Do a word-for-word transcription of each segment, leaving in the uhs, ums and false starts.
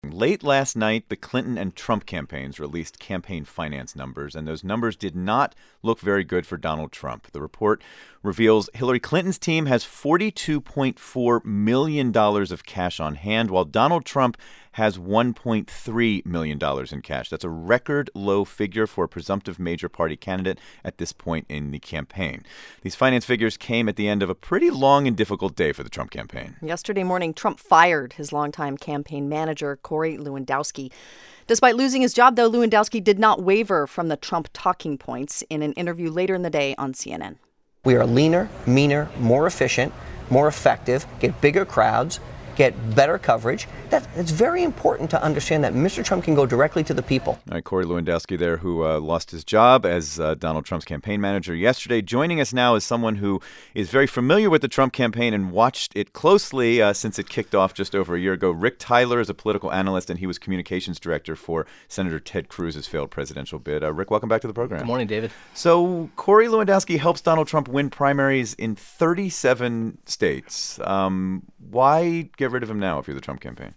Late last night, the Clinton and Trump campaigns released campaign finance numbers, and those numbers did not look very good for Donald Trump. The report reveals Hillary Clinton's team has forty-two point four million dollars of cash on hand, while Donald Trump has one point three million dollars in cash. That's a record low figure for a presumptive major party candidate at this point in the campaign. These finance figures came at the end of a pretty long and difficult day for the Trump campaign. Yesterday morning, Trump fired his longtime campaign manager, Corey Lewandowski. Despite losing his job, though, Lewandowski did not waver from the Trump talking points in an interview later in the day on C N N. We are leaner, meaner, more efficient, more effective, get bigger crowds, get better coverage. That, it's very important to understand that Mister Trump can go directly to the people. All right, Corey Lewandowski there, who uh, lost his job as uh, Donald Trump's campaign manager yesterday. Joining us now is someone who is very familiar with the Trump campaign and watched it closely uh, since it kicked off just over a year ago. Rick Tyler is a political analyst, and he was communications director for Senator Ted Cruz's failed presidential bid. Uh, Rick, welcome back to the program. Good morning, David. So Corey Lewandowski helps Donald Trump win primaries in thirty-seven states. Um, why get rid of him now if you're the Trump campaign?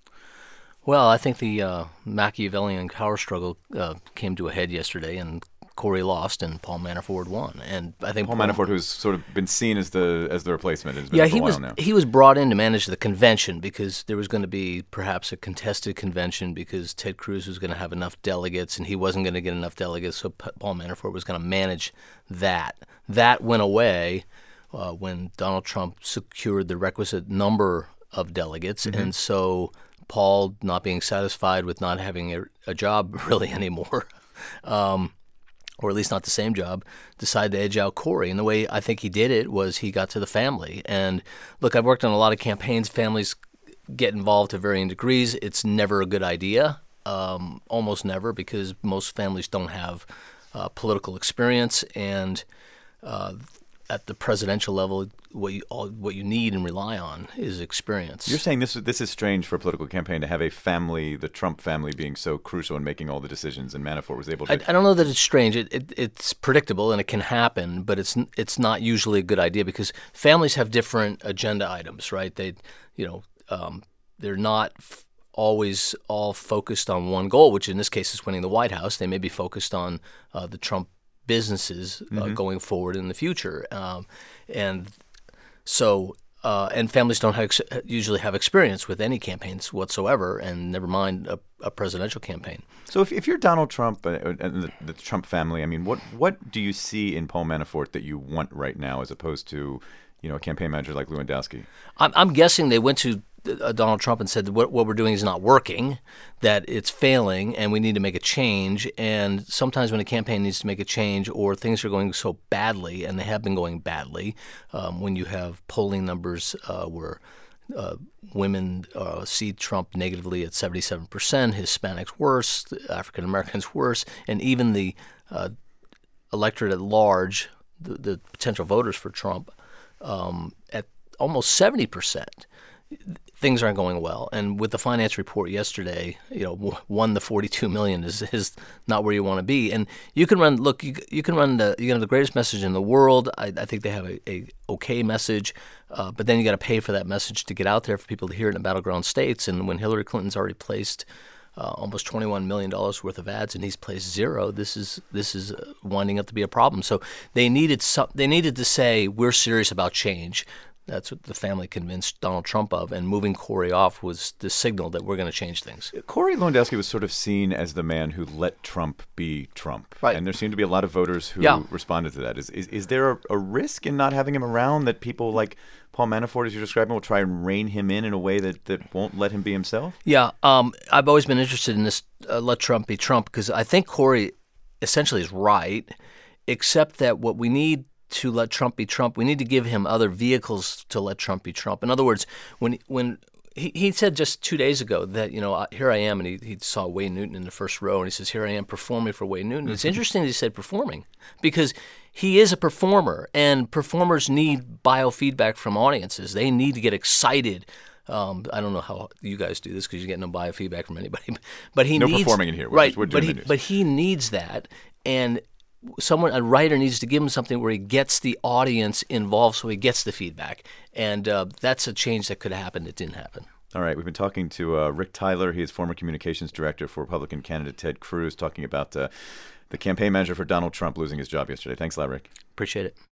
Well, I think the uh, Machiavellian power struggle uh, came to a head yesterday, and Corey lost, and Paul Manafort won. And I think Paul, Paul Manafort, who's sort of been seen as the as the replacement, has been yeah, for he a while was now. he was brought in to manage the convention because there was going to be perhaps a contested convention because Ted Cruz was going to have enough delegates, and he wasn't going to get enough delegates, so P- Paul Manafort was going to manage that. That went away uh, when Donald Trump secured the requisite number of delegates, mm-hmm. and so Paul, not being satisfied with not having a, a job really anymore, um, or at least not the same job, decided to edge out Corey. And the way I think he did it was he got to the family. And look, I've worked on a lot of campaigns. Families get involved to varying degrees. It's never a good idea, um, almost never, because most families don't have uh, political experience, and uh, at the presidential level, what you all, what you need and rely on is experience. You're saying this this is strange for a political campaign to have a family, the Trump family, being so crucial in making all the decisions, and Manafort was able to. I, I don't know that it's strange. It, it, it's predictable and it can happen, but it's it's not usually a good idea because families have different agenda items, right? They, you know, um, they're not f- always all focused on one goal, which in this case is winning the White House. They may be focused on uh, the Trump businesses uh, mm-hmm. going forward in the future, um, and so uh, and families don't have ex- usually have experience with any campaigns whatsoever, and never mind a, a presidential campaign. So if, if you're Donald Trump and the, the Trump family, I mean, what what do you see in Paul Manafort that you want right now, as opposed to, you know, a campaign manager like Lewandowski? I'm, I'm guessing they went to Uh, Donald Trump and said that what, what we're doing is not working, that it's failing, and we need to make a change. And sometimes when a campaign needs to make a change or things are going so badly, and they have been going badly, um, when you have polling numbers uh, where uh, women uh, see Trump negatively at seventy-seven percent, Hispanics worse, African Americans worse, and even the uh, electorate at large, the, the potential voters for Trump, um, at almost seventy percent. Things aren't going well, and with the finance report yesterday, you know, one the forty-two million is is not where you want to be. And you can run, look, you, you can run the you can have the greatest message in the world. I, I think they have a, a okay message, uh, but then you got to pay for that message to get out there for people to hear it in battleground states. And when Hillary Clinton's already placed uh, almost twenty-one million dollars worth of ads, and he's placed zero, this is this is winding up to be a problem. So they needed some, they needed to say we're serious about change. That's what the family convinced Donald Trump of, and moving Corey off was the signal that we're going to change things. Corey Lewandowski was sort of seen as the man who let Trump be Trump. Right. And there seemed to be a lot of voters who yeah. responded to that. Is is, is there a, a risk in not having him around, that people like Paul Manafort, as you're describing, will try and rein him in in a way that, that won't let him be himself? Yeah. Um, I've always been interested in this, uh, let Trump be Trump, because I think Corey essentially is right, except that what we need to let Trump be Trump, we need to give him other vehicles to let Trump be Trump. In other words, when when he, he said just two days ago that, you know, here I am, and he, he saw Wayne Newton in the first row, and he says, here I am performing for Wayne Newton. It's interesting that he said performing, because he is a performer, and performers need biofeedback from audiences. They need to get excited. Um, I don't know how you guys do this because you get no biofeedback from anybody, but he no needs, performing in here. We're right? Just, we're doing but he the news. but he needs that, and someone, a writer needs to give him something where he gets the audience involved, so he gets the feedback, and uh, that's a change that could happen that didn't happen. All right, we've been talking to uh, Rick Tyler. He is former communications director for Republican candidate Ted Cruz, talking about uh, the campaign manager for Donald Trump losing his job yesterday. Thanks a lot, Rick. Appreciate it.